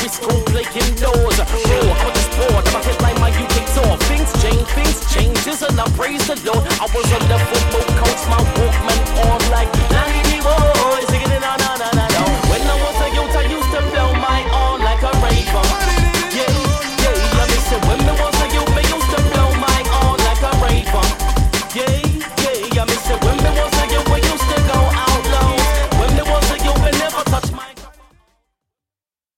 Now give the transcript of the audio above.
school playing doors. Bro, I was just bored, I'm a headline my UK tour. Things change, there's a love, praise the Lord. I was on the football